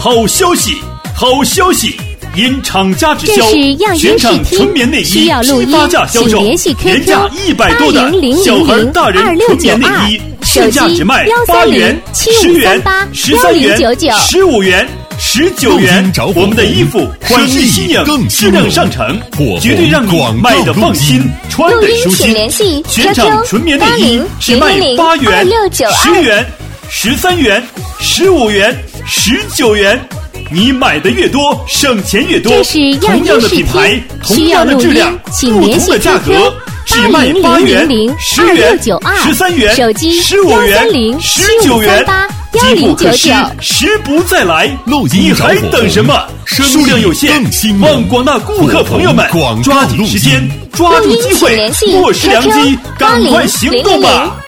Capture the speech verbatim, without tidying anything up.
好消息，好消息！因厂家直销，全场纯棉内衣批发价销售，原价一百多的小孩大人纯棉内衣，市价只卖八元、十元、十三元、十五元。十九元，我们的衣服款式新颖，质量上乘，绝对让你买的放心，穿的舒心。全场纯棉内衣只卖八元、十元、十三元、十五元、十九元。你买的越多，省钱越多。同样的品牌，同样的质量，不同的价格，只卖八元、十元、十三元、十五元、十九元。机不可失，时不再来，你还等什么？数量有限，望广大顾客朋友们抓紧时间，抓住机会，莫失良机，赶快行动吧！